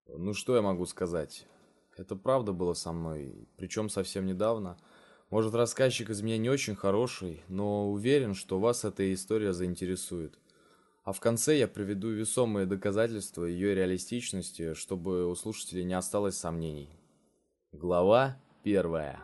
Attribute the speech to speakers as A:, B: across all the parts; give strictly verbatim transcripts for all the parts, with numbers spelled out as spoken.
A: Ну что я могу сказать? Это правда было со мной, причем совсем недавно. Может, рассказчик из меня не очень хороший, но уверен, что вас эта история заинтересует. А в конце я приведу весомые доказательства ее реалистичности, чтобы у слушателей не осталось сомнений. Глава первая.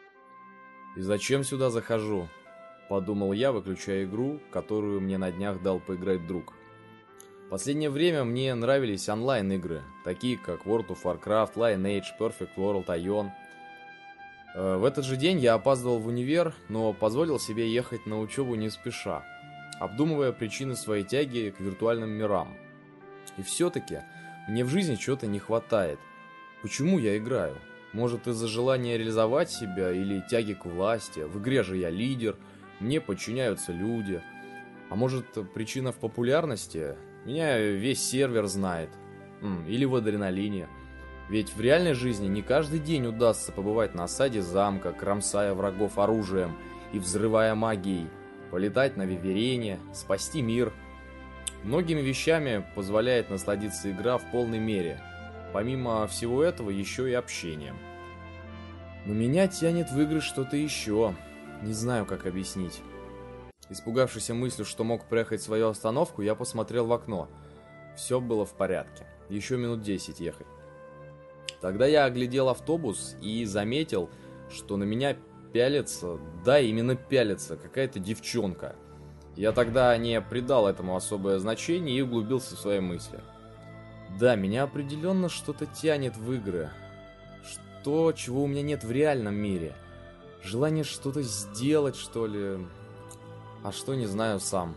A: «И зачем сюда захожу?» – подумал я, выключая игру, которую мне на днях дал поиграть друг. В последнее время мне нравились онлайн-игры, такие как World of Warcraft, Lineage, Perfect World, Ion. Э, В этот же день я опаздывал в универ, но позволил себе ехать на учебу не спеша, обдумывая причины своей тяги к виртуальным мирам. И все-таки мне в жизни чего-то не хватает. Почему я играю? Может, из-за желания реализовать себя или тяги к власти? В игре же я лидер, мне подчиняются люди. А может, причина в популярности? Меня весь сервер знает. М, Или в адреналине. Ведь в реальной жизни не каждый день удастся побывать на осаде замка, кромсая врагов оружием и взрывая магией, полетать на виверене, спасти мир. Многими вещами позволяет насладиться игра в полной мере. Помимо всего этого, еще и общением. Но меня тянет в игры что-то еще. Не знаю, как объяснить. Испугавшись мыслью, что мог проехать свою остановку, я посмотрел в окно. Все было в порядке. Еще минут десять ехать. Тогда я оглядел автобус и заметил, что на меня пялится, да, именно пялится, какая-то девчонка. Я тогда не придал этому особое значение и углубился в свои мысли. Да, меня определенно что-то тянет в игры. Что, чего у меня нет в реальном мире. Желание что-то сделать, что ли. А что, не знаю сам.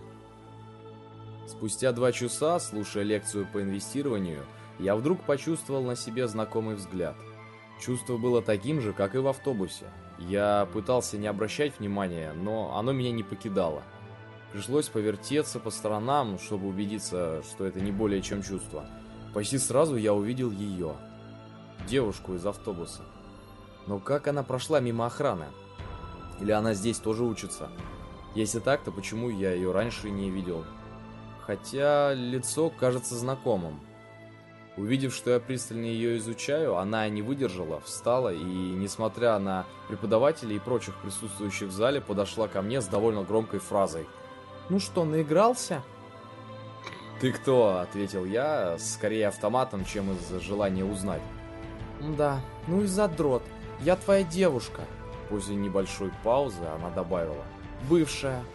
A: Спустя два часа, слушая лекцию по инвестированию, я вдруг почувствовал на себе знакомый взгляд. Чувство было таким же, как и в автобусе. Я пытался не обращать внимания, но оно меня не покидало. Пришлось повертеться по сторонам, чтобы убедиться, что это не более чем чувство. Почти сразу я увидел ее. Девушку из автобуса. Но как она прошла мимо охраны? Или она здесь тоже учится? Если так, то почему я ее раньше не видел? Хотя лицо кажется знакомым. Увидев, что я пристально ее изучаю, она не выдержала, встала и, несмотря на преподавателей и прочих присутствующих в зале, подошла ко мне с довольно громкой фразой. «Ну что, наигрался?» «Ты кто?» — ответил я, скорее автоматом, чем из желания узнать. «Да, ну и задрот. Я твоя девушка». После небольшой паузы она добавила. «Бывшая».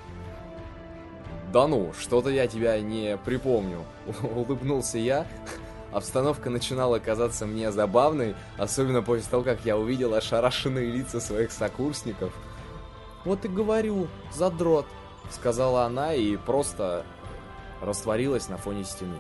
A: «Да ну, что-то я тебя не припомню», — улыбнулся я. Обстановка начинала казаться мне забавной, особенно после того, как я увидел ошарашенные лица своих сокурсников. «Вот и говорю, задрот», — сказала она и просто растворилась на фоне стены.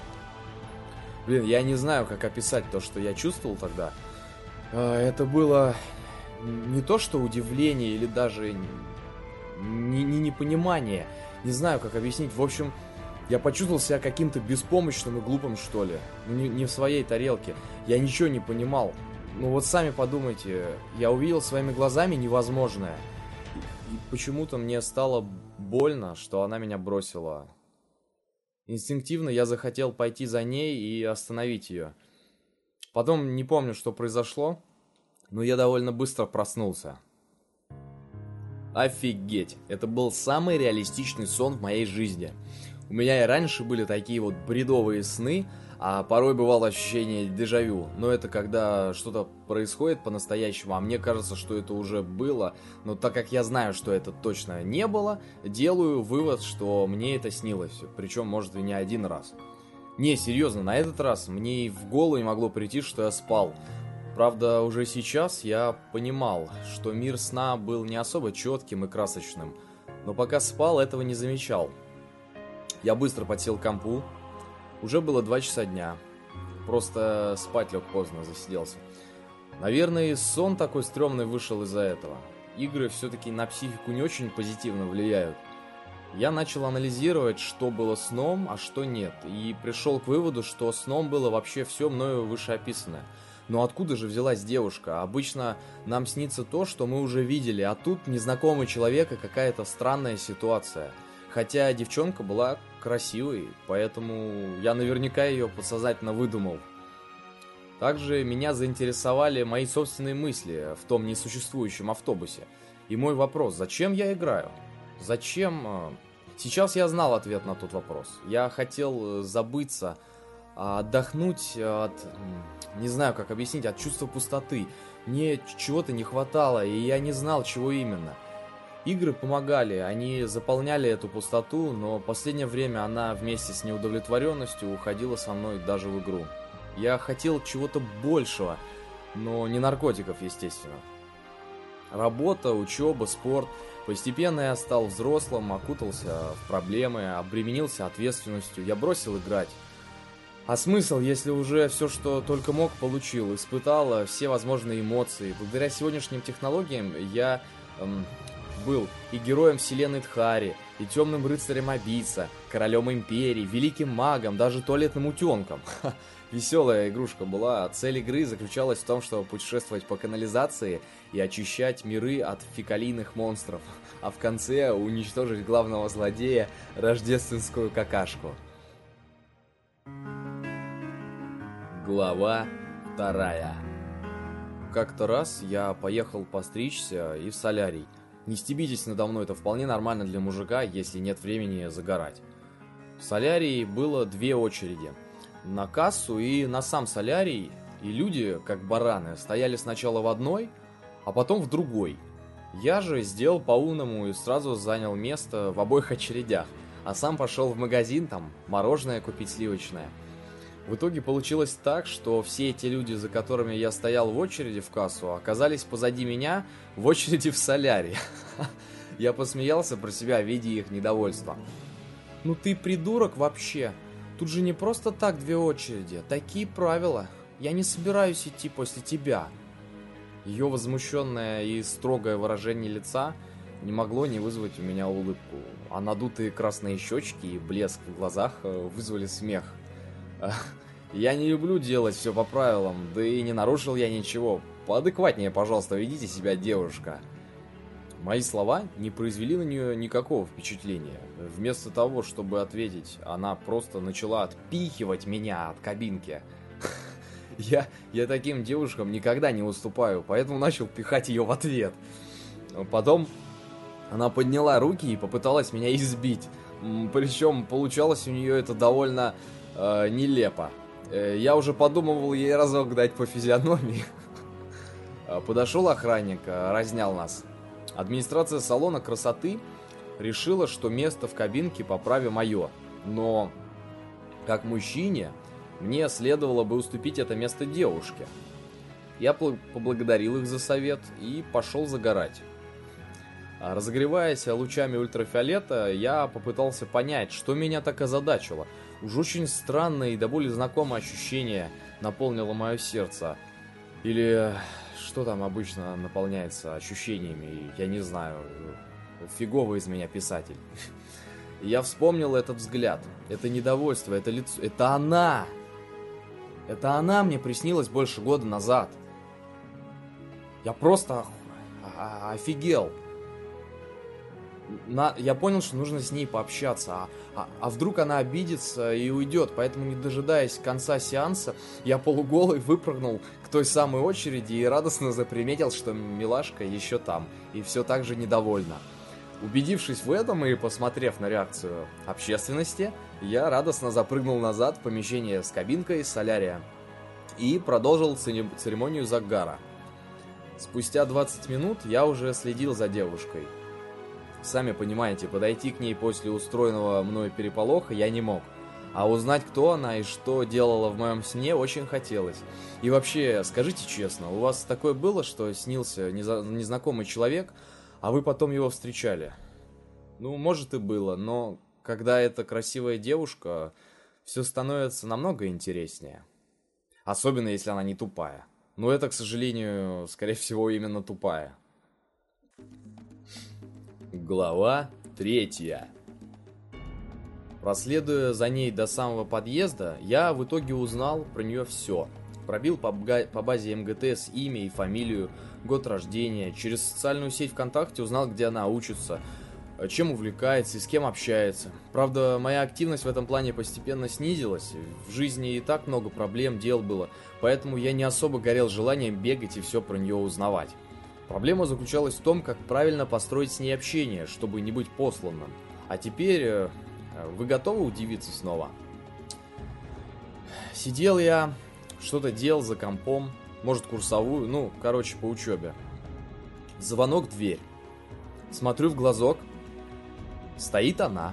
A: Блин, я не знаю, как описать то, что я чувствовал тогда. Это было не то, что удивление или даже не, не непонимание. Не знаю, как объяснить. В общем, я почувствовал себя каким-то беспомощным и глупым, что ли. Не, не в своей тарелке. Я ничего не понимал. Ну вот сами подумайте, я увидел своими глазами невозможное. И, и почему-то мне стало больно, что она меня бросила. Инстинктивно я захотел пойти за ней и остановить ее. Потом не помню, что произошло, но я довольно быстро проснулся. Офигеть, это был самый реалистичный сон в моей жизни. У меня и раньше были такие вот бредовые сны, а порой бывало ощущение дежавю. Но это когда что-то происходит по-настоящему, а мне кажется, что это уже было. Но так как я знаю, что это точно не было, делаю вывод, что мне это снилось. Причем, может, и не один раз. Не, серьезно, на этот раз мне и в голову не могло прийти, что я спал. Правда, уже сейчас я понимал, что мир сна был не особо четким и красочным. Но пока спал, этого не замечал. Я быстро подсел к компу. Уже было два часа дня. Просто спать лег поздно, засиделся. Наверное, и сон такой стрёмный вышел из-за этого. Игры все-таки на психику не очень позитивно влияют. Я начал анализировать, что было сном, а что нет. И пришел к выводу, что сном было вообще все мною вышеописанное. Но откуда же взялась девушка? Обычно нам снится то, что мы уже видели, а тут незнакомый человек и какая-то странная ситуация. Хотя девчонка была красивой, поэтому я наверняка ее подсознательно выдумал. Также меня заинтересовали мои собственные мысли в том несуществующем автобусе. И мой вопрос: зачем я играю? Зачем? э, Сейчас я знал ответ на тот вопрос. Я хотел э, забыться, а, отдохнуть от, м, не знаю как объяснить, от чувства пустоты. Мне чего-то не хватало, и я не знал, чего именно. Игры помогали, они заполняли эту пустоту, но в последнее время она вместе с неудовлетворенностью уходила со мной даже в игру. Я хотел чего-то большего, но не наркотиков, естественно. Работа, учеба, спорт. Постепенно я стал взрослым, окутался в проблемы, обременился ответственностью. Я бросил играть. А смысл, если уже все, что только мог, получил, испытал все возможные эмоции. Благодаря сегодняшним технологиям я эм, был и героем вселенной Тхари, и темным рыцарем Абиса, королем империи, великим магом, даже туалетным утенком. Веселая игрушка была. Цель игры заключалась в том, чтобы путешествовать по канализации и очищать миры от фекалийных монстров, а в конце уничтожить главного злодея, рождественскую какашку. Глава вторая. Как-то раз я поехал постричься и в солярий. Не стебитесь надо мной, это вполне нормально для мужика, если нет времени загорать. В солярии было две очереди. На кассу и на сам солярий, и люди, как бараны, стояли сначала в одной, а потом в другой. Я же сделал по-умному и сразу занял место в обоих очередях, а сам пошел в магазин там мороженое купить сливочное. В итоге получилось так, что все эти люди, за которыми я стоял в очереди в кассу, оказались позади меня в очереди в солярий. Я посмеялся про себя, видя их недовольство. «Ну ты придурок вообще! Тут же не просто так две очереди, такие правила. Я не собираюсь идти после тебя». Ее возмущенное и строгое выражение лица не могло не вызвать у меня улыбку, а надутые красные щечки и блеск в глазах вызвали смех. Я не люблю делать все по правилам, да и не нарушил я ничего. Поадекватнее, пожалуйста, ведите себя, девушка. Мои слова не произвели на нее никакого впечатления. Вместо того, чтобы ответить, она просто начала отпихивать меня от кабинки. Я, я таким девушкам никогда не уступаю, поэтому начал пихать ее в ответ. Потом она подняла руки и попыталась меня избить. Причем получалось у нее это довольно э, нелепо. Я уже подумывал ей разок дать по физиономии. Подошел охранник, разнял нас. Администрация салона красоты решила, что место в кабинке по праве мое. Но, как мужчине, мне следовало бы уступить это место девушке. Я поблагодарил их за совет и пошел загорать. Разогреваясь лучами ультрафиолета, я попытался понять, что меня так озадачило. Уж очень странное и до боли знакомое ощущение наполнило мое сердце. Или что там обычно наполняется ощущениями, я не знаю. Фиговый из меня писатель. Я вспомнил этот взгляд, это недовольство, это лицо. Это она! Это она мне приснилась больше года назад. Я просто офигел. На, я понял, что нужно с ней пообщаться, а, а, а вдруг она обидится и уйдет, поэтому, не дожидаясь конца сеанса, я полуголый выпрыгнул к той самой очереди и радостно заприметил, что милашка еще там, и все так же недовольна. Убедившись в этом и посмотрев на реакцию общественности, я радостно запрыгнул назад в помещение с кабинкой солярия и продолжил церемонию загара. Спустя двадцать минут я уже следил за девушкой. Сами понимаете, подойти к ней после устроенного мной переполоха я не мог. А узнать, кто она и что делала в моем сне, очень хотелось. И вообще, скажите честно, у вас такое было, что снился незнакомый человек, а вы потом его встречали? Ну, может и было, но когда это красивая девушка, все становится намного интереснее. Особенно, если она не тупая. Но это, к сожалению, скорее всего, именно тупая. Глава третья. Проследуя за ней до самого подъезда, я в итоге узнал про нее все. Пробил по, по базе МГТС имя и фамилию, год рождения. Через социальную сеть ВКонтакте узнал, где она учится. э, чем увлекается и с кем общается. Правда, моя активность в этом плане постепенно снизилась. В жизни и так много проблем, дел было, поэтому я не особо горел желанием бегать и все про нее узнавать. Проблема заключалась в том, как правильно построить с ней общение, чтобы не быть посланным. А теперь э, вы готовы удивиться снова? Сидел я, что-то делал за компом, может курсовую, ну, короче, по учебе. Звонок в дверь. Смотрю в глазок. Стоит она.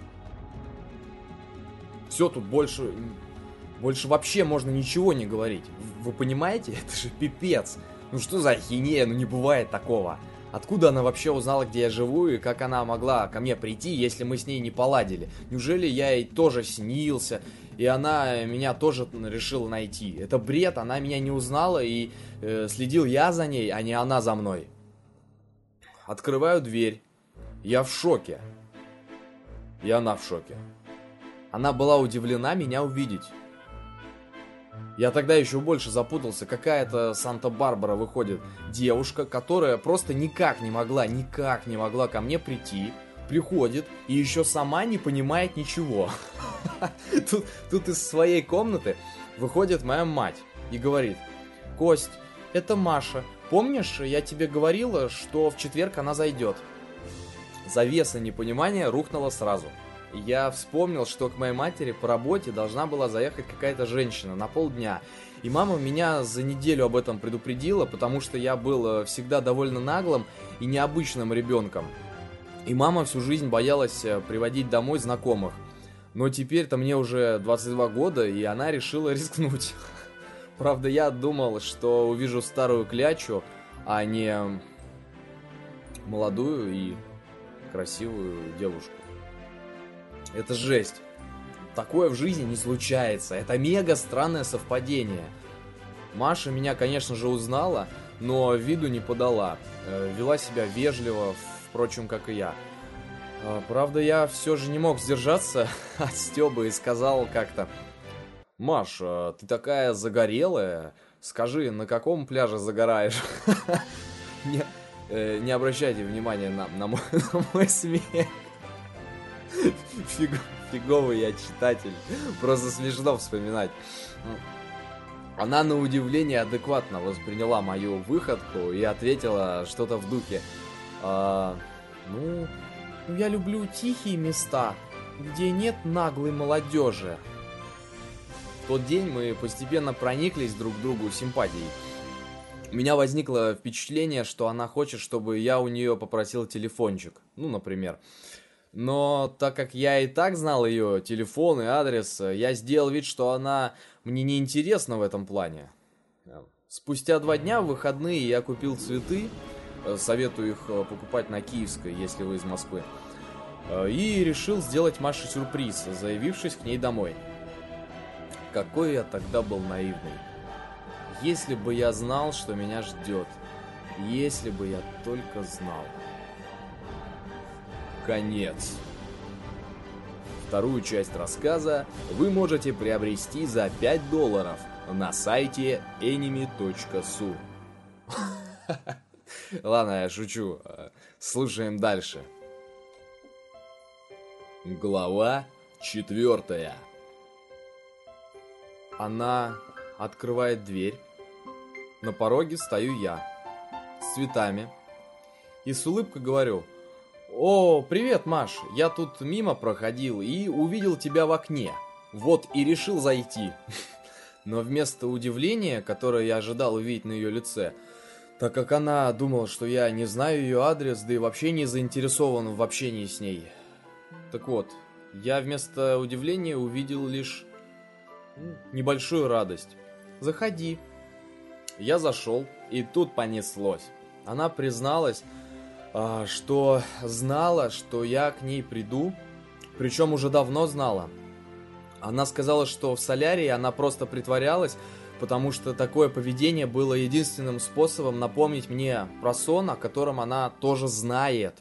A: Все, тут больше... Больше вообще можно ничего не говорить. Вы понимаете? Это же пипец. Ну что за ахинея? Ну не бывает такого. Откуда она вообще узнала, где я живу, и как она могла ко мне прийти, если мы с ней не поладили? Неужели я ей тоже снился, и она меня тоже решила найти? Это бред, она меня не узнала, и э, следил я за ней, а не она за мной. Открываю дверь. Я в шоке. И она в шоке. Она была удивлена меня увидеть. Я тогда еще больше запутался. Какая-то Санта-Барбара выходит девушка, которая просто никак не могла, никак не могла ко мне прийти. Приходит и еще сама не понимает ничего. Тут, тут из своей комнаты выходит моя мать и говорит: «Кость, это Маша. Помнишь, я тебе говорила, что в четверг она зайдет?» Завеса непонимания рухнула сразу. Я вспомнил, что к моей матери по работе должна была заехать какая-то женщина на полдня. И мама меня за неделю об этом предупредила, потому что я был всегда довольно наглым и необычным ребенком. И мама всю жизнь боялась приводить домой знакомых. Но теперь-то мне уже двадцать два года, и она решила рискнуть. Правда, я думал, что увижу старую клячу, а не молодую и красивую девушку. Это жесть. Такое в жизни не случается. Это мега странное совпадение. Маша меня, конечно же, узнала, но виду не подала. Вела себя вежливо, впрочем, как и я. Правда, я все же не мог сдержаться от стёба и сказал как-то: «Маш, ты такая загорелая. Скажи, на каком пляже загораешь?» Не, не обращайте внимания на, на, мой, на мой смех. Фиг, фиговый я читатель. Просто смешно вспоминать. Она на удивление адекватно восприняла мою выходку и ответила что-то в духе: а, ну, я люблю тихие места, где нет наглой молодежи. В тот день мы постепенно прониклись друг к другу симпатией. У меня возникло впечатление, что она хочет, чтобы я у нее попросил телефончик. Ну, например. Но так как я и так знал ее телефон и адрес, я сделал вид, что она мне не интересна в этом плане. Спустя два дня в выходные я купил цветы, советую их покупать на Киевской, если вы из Москвы, и решил сделать Маше сюрприз, заявившись к ней домой. Какой я тогда был наивный. Если бы я знал, что меня ждет, если бы я только знал. Конец. Вторую часть рассказа вы можете приобрести за пять долларов на сайте эними точка су. Ладно, я шучу. Слушаем дальше. Глава четвертая. Она открывает дверь. На пороге стою я с цветами и с улыбкой говорю: «О, привет, Маш, я тут мимо проходил и увидел тебя в окне. Вот и решил зайти». Но вместо удивления, которое я ожидал увидеть на ее лице, так как она думала, что я не знаю ее адрес, да и вообще не заинтересован в общении с ней. Так вот, я вместо удивления увидел лишь небольшую радость. «Заходи». Я зашел, и тут понеслось. Она призналась, что знала, что я к ней приду, причем уже давно знала. Она сказала, что в солярии она просто притворялась, потому что такое поведение было единственным способом напомнить мне про сон, о котором она тоже знает.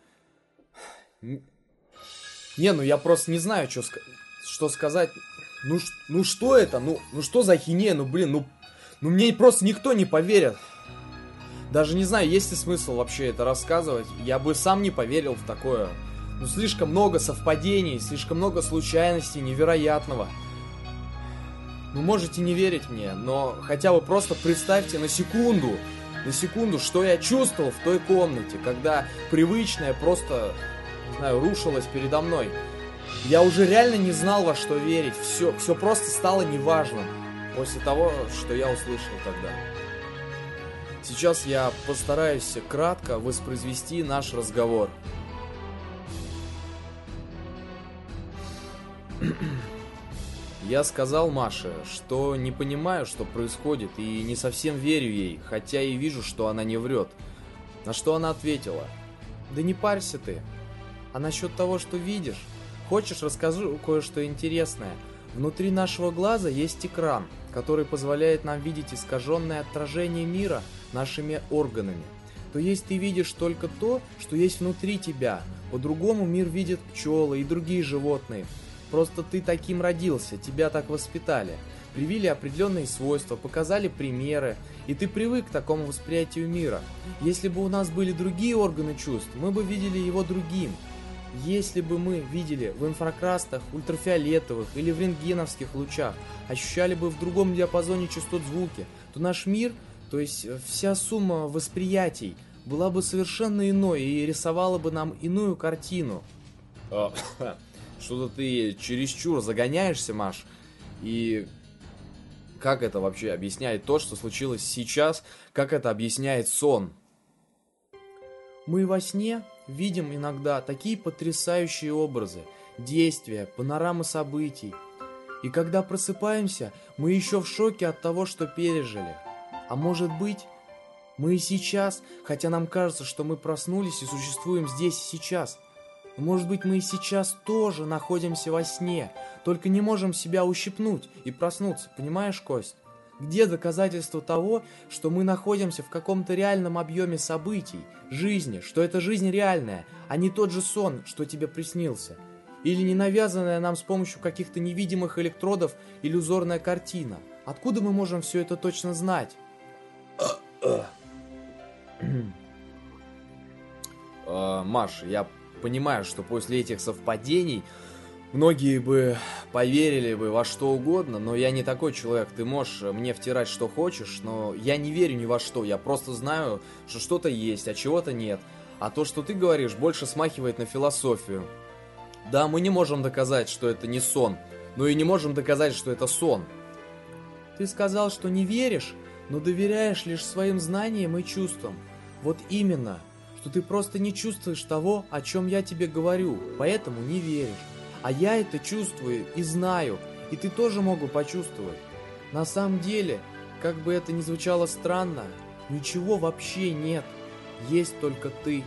A: Не, ну я просто не знаю, что, что сказать. Ну, ну что это? Ну, ну что за ахинея? Ну блин, ну, ну мне просто никто не поверит. Даже не знаю, есть ли смысл вообще это рассказывать. Я бы сам не поверил в такое. Ну, слишком много совпадений, слишком много случайностей, невероятного. Вы можете не верить мне, но хотя бы просто представьте на секунду, на секунду, что я чувствовал в той комнате, когда привычное просто, не знаю, рушилось передо мной. Я уже реально не знал, во что верить. Все, все просто стало неважным после того, что я услышал тогда. Сейчас я постараюсь кратко воспроизвести наш разговор. Я сказал Маше, что не понимаю, что происходит, и не совсем верю ей, хотя и вижу, что она не врет. На что она ответила: «Да не парься ты. А насчет того, что видишь, хочешь, расскажу кое-что интересное. Внутри нашего глаза есть экран, который позволяет нам видеть искаженное отражение мира нашими органами. То есть ты видишь только то, что есть внутри тебя. По-другому мир видят пчелы и другие животные. Просто ты таким родился, тебя так воспитали. Привили определенные свойства, показали примеры, и ты привык к такому восприятию мира. Если бы у нас были другие органы чувств, мы бы видели его другим. Если бы мы видели в инфракрасных, ультрафиолетовых или в рентгеновских лучах, ощущали бы в другом диапазоне частот звуки, то наш мир, то есть вся сумма восприятий, была бы совершенно иной и рисовала бы нам иную картину». Что-то ты чересчур загоняешься, Маш. И как это вообще объясняет то, что случилось сейчас? Как это объясняет сон? Мы во сне видим иногда такие потрясающие образы, действия, панорамы событий. И когда просыпаемся, мы еще в шоке от того, что пережили. А может быть, мы и сейчас, хотя нам кажется, что мы проснулись и существуем здесь и сейчас. Может быть, мы и сейчас тоже находимся во сне, только не можем себя ущипнуть и проснуться, понимаешь, Кость? Где доказательство того, что мы находимся в каком-то реальном объеме событий, жизни, что эта жизнь реальная, а не тот же сон, что тебе приснился? Или не навязанная нам с помощью каких-то невидимых электродов иллюзорная картина? Откуда мы можем все это точно знать? Маш, я понимаю, что после этих совпадений многие бы поверили бы во что угодно, но я не такой человек. Ты можешь мне втирать, что хочешь, но я не верю ни во что. Я просто знаю, что что-то есть, а чего-то нет. А то, что ты говоришь, больше смахивает на философию. Да, мы не можем доказать, что это не сон, но и не можем доказать, что это сон. Ты сказал, что не веришь, но доверяешь лишь своим знаниям и чувствам. Вот именно, что ты просто не чувствуешь того, о чем я тебе говорю, поэтому не веришь. А я это чувствую и знаю, и ты тоже мог бы почувствовать. На самом деле, как бы это ни звучало странно, ничего вообще нет. Есть только ты.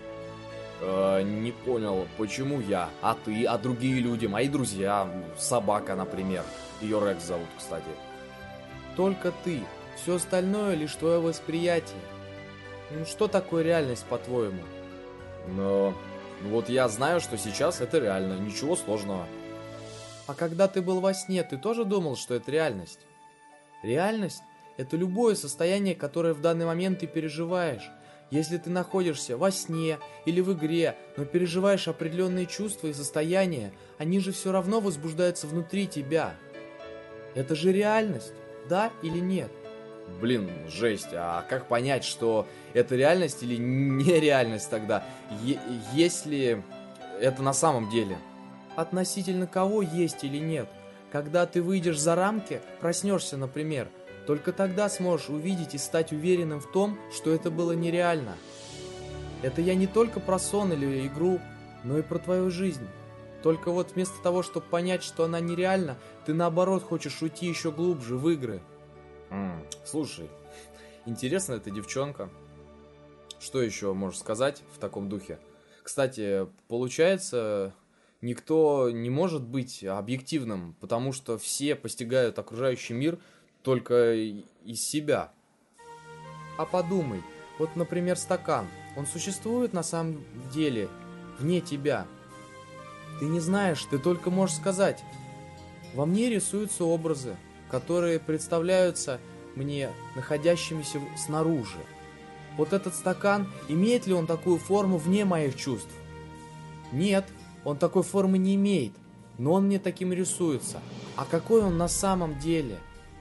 A: Э, не понял, почему я? А ты? А другие люди? Мои друзья? Собака, например. Ее Рекс зовут, кстати. Только ты. Все остальное лишь твое восприятие. Ну что такое реальность, по-твоему? Но... Вот я знаю, что сейчас это реально, ничего сложного. А когда ты был во сне, ты тоже думал, что это реальность? Реальность – это любое состояние, которое в данный момент ты переживаешь. Если ты находишься во сне или в игре, но переживаешь определенные чувства и состояния, они же все равно возбуждаются внутри тебя. Это же реальность, да или нет? Блин, жесть, а как понять, что это реальность или нереальность тогда, е- если это на самом деле? Относительно кого есть или нет. Когда ты выйдешь за рамки, проснешься, например, только тогда сможешь увидеть и стать уверенным в том, что это было нереально. Это я не только про сон или игру, но и про твою жизнь. Только вот вместо того, чтобы понять, что она нереальна, ты наоборот хочешь уйти еще глубже в игры. Mm, слушай, интересно эта девчонка. Что еще можешь сказать в таком духе? Кстати, получается, никто не может быть объективным, потому что все постигают окружающий мир только из себя. А подумай, вот, например, стакан, он существует на самом деле вне тебя. Ты не знаешь, ты только можешь сказать. Во мне рисуются образы, которые представляются мне находящимися снаружи.
B: Вот этот стакан, имеет ли он такую форму вне моих чувств? Нет, он такой формы не имеет, но он мне таким рисуется. А какой он на самом деле?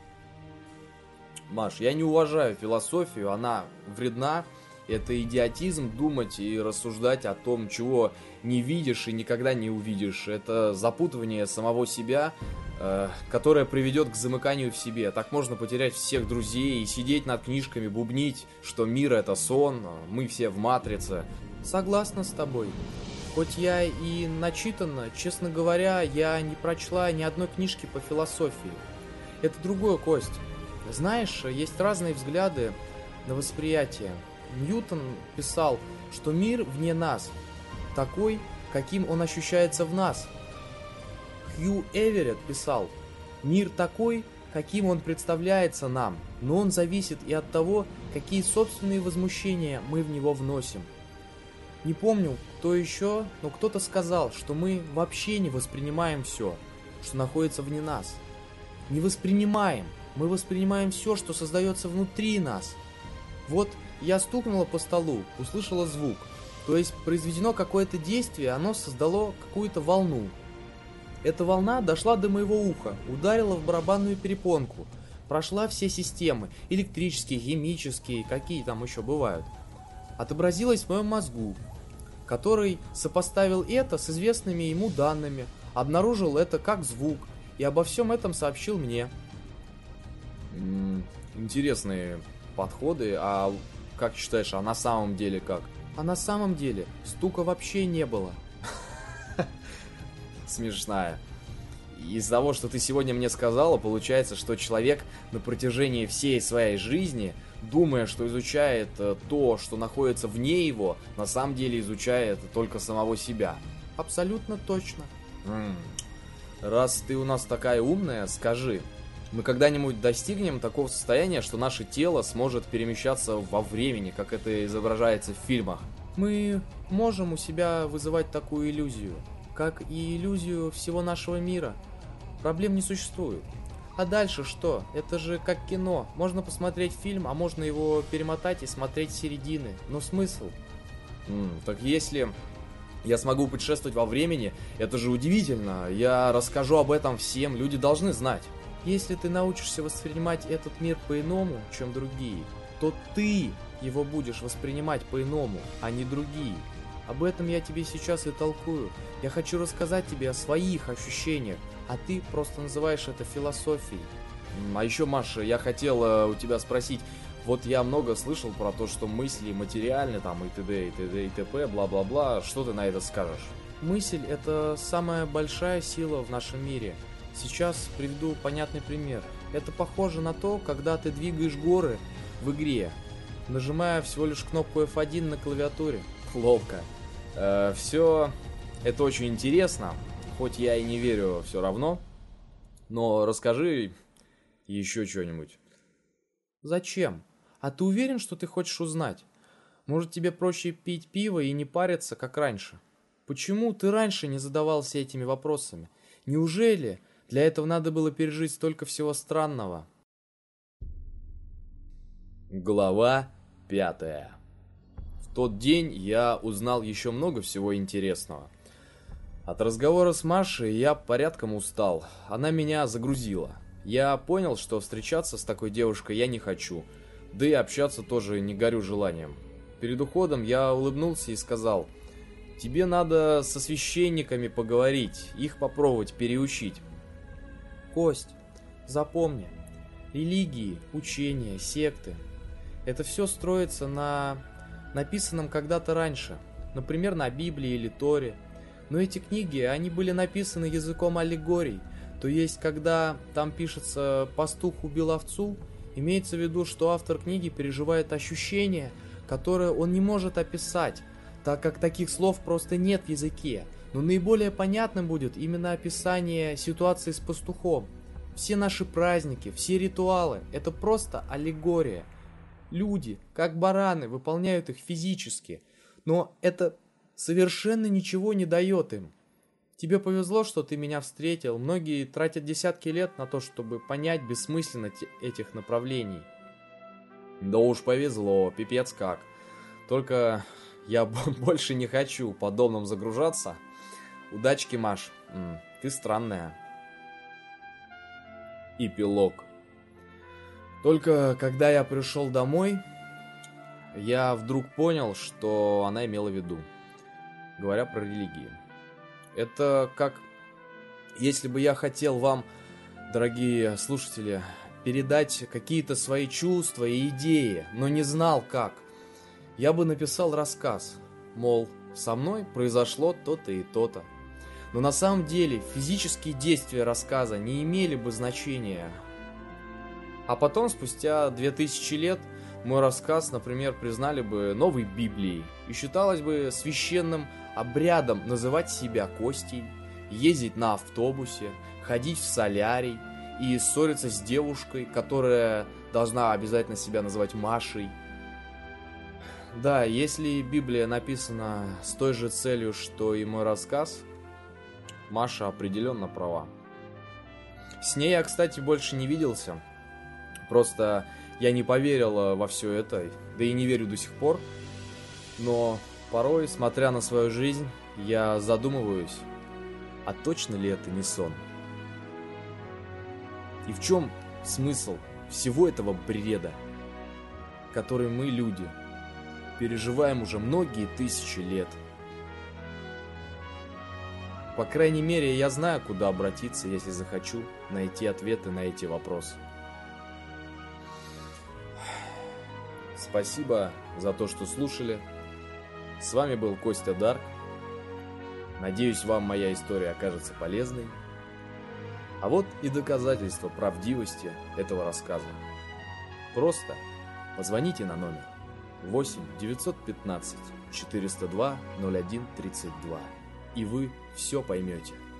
A: Маш, я не уважаю философию, она вредна. Это идиотизм думать и рассуждать о том, чего не видишь и никогда не увидишь. Это запутывание самого себя, э, которое приведет к замыканию в себе. Так можно потерять всех друзей и сидеть над книжками, бубнить, что мир это сон, мы все в матрице.
B: Согласна с тобой. Хоть я и начитана, честно говоря, я не прочла ни одной книжки по философии. Это другое, Кость. Знаешь, есть разные взгляды на восприятие. Ньютон писал, что мир вне нас, такой, каким он ощущается в нас. Хью Эверетт писал, мир такой, каким он представляется нам, но он зависит и от того, какие собственные возмущения мы в него вносим. Не помню, кто еще, но кто-то сказал, что мы вообще не воспринимаем все, что находится вне нас. Не воспринимаем, мы воспринимаем все, что создается внутри нас. Вот я стукнула по столу, услышала звук, то есть произведено какое-то действие, оно создало какую-то волну. Эта волна дошла до моего уха, ударила в барабанную перепонку, прошла все системы, электрические, химические, какие там еще бывают. Отобразилась в моем мозгу, который сопоставил это с известными ему данными, обнаружил это как звук и обо всем этом сообщил мне.
A: М, Интересные подходы, а как считаешь, а на самом деле как?
B: А на самом деле стука вообще не было.
A: Смешная. Из того, что ты сегодня мне сказала, получается, что человек на протяжении всей своей жизни, думая, что изучает э, то, что находится вне его, на самом деле изучает только самого себя.
B: Абсолютно точно.
A: М. Раз ты у нас такая умная, скажи, мы когда-нибудь достигнем такого состояния, что наше тело сможет перемещаться во времени, как это изображается в фильмах?
B: Мы можем у себя вызывать такую иллюзию, как и иллюзию всего нашего мира. Проблем не существует. А дальше что? Это же как кино. Можно посмотреть фильм, а можно его перемотать и смотреть с середины. Но смысл?
A: М, так если я смогу путешествовать во времени, это же удивительно. Я расскажу об этом всем, люди должны знать.
B: Если ты научишься воспринимать этот мир по-иному, чем другие, то ты его будешь воспринимать по-иному, а не другие. Об этом я тебе сейчас и толкую. Я хочу рассказать тебе о своих ощущениях, а ты просто называешь это философией.
A: М, А еще, Маша, я хотел э, у тебя спросить, вот я много слышал про то, что мысли материальны, там, и т.д., и т.д., и т.п., бла-бла-бла. Что ты на это скажешь?
B: Мысль – это самая большая сила в нашем мире. Сейчас приведу понятный пример. Это похоже на то, когда ты двигаешь горы в игре, нажимая всего лишь кнопку эф один на клавиатуре.
A: Ловко. Э, все это очень интересно, хоть я и не верю все равно. Но расскажи еще что-нибудь.
B: Зачем? А ты уверен, что ты хочешь узнать? Может, тебе проще пить пиво и не париться, как раньше? Почему ты раньше не задавался этими вопросами? Неужели для этого надо было пережить столько всего странного?
A: Глава пятая. В тот день я узнал еще много всего интересного. От разговора с Машей я порядком устал. Она меня загрузила. Я понял, что встречаться с такой девушкой я не хочу. Да и общаться тоже не горю желанием. Перед уходом я улыбнулся и сказал: «Тебе надо со священниками поговорить, их попробовать переучить».
B: Кость, запомни, религии, учения, секты – это все строится на написанном когда-то раньше, например, на Библии или Торе. Но эти книги, они были написаны языком аллегорий, то есть, когда там пишется «пастух убил овцу», имеется в виду, что автор книги переживает ощущение, которое он не может описать, так как таких слов просто нет в языке. Но наиболее понятным будет именно описание ситуации с пастухом. Все наши праздники, все ритуалы – это просто аллегория. Люди, как бараны, выполняют их физически, но это совершенно ничего не дает им. Тебе повезло, что ты меня встретил. Многие тратят десятки лет на то, чтобы понять бессмысленность этих направлений.
A: Да уж повезло, пипец как. Только я больше не хочу подобным загружаться. Удачки, Маш. М, ты странная. Эпилог. Только когда я пришел домой, я вдруг понял, что она имела в виду, говоря про религии. Это как если бы я хотел вам, дорогие слушатели, передать какие-то свои чувства и идеи, но не знал как. Я бы написал рассказ, мол, со мной произошло то-то и то-то. Но на самом деле физические действия рассказа не имели бы значения. А потом, спустя две тысячи лет, мой рассказ, например, признали бы новой Библией и считалось бы священным обрядом называть себя Костей, ездить на автобусе, ходить в солярий и ссориться с девушкой, которая должна обязательно себя называть Машей. Да, если Библия написана с той же целью, что и мой рассказ, Маша определенно права. С ней я, кстати, больше не виделся. Просто я не поверил во все это, да и не верю до сих пор. Но порой, смотря на свою жизнь, я задумываюсь, а точно ли это не сон? И в чем смысл всего этого бреда, который мы, люди, переживаем уже многие тысячи лет? По крайней мере, я знаю, куда обратиться, если захочу найти ответы на эти вопросы. Спасибо за то, что слушали. С вами был Костя Дарк. Надеюсь, вам моя история окажется полезной. А вот и доказательство правдивости этого рассказа. Просто позвоните на номер восемь девятьсот пятнадцать четыреста два ноль один тридцать два, и вы все поймете.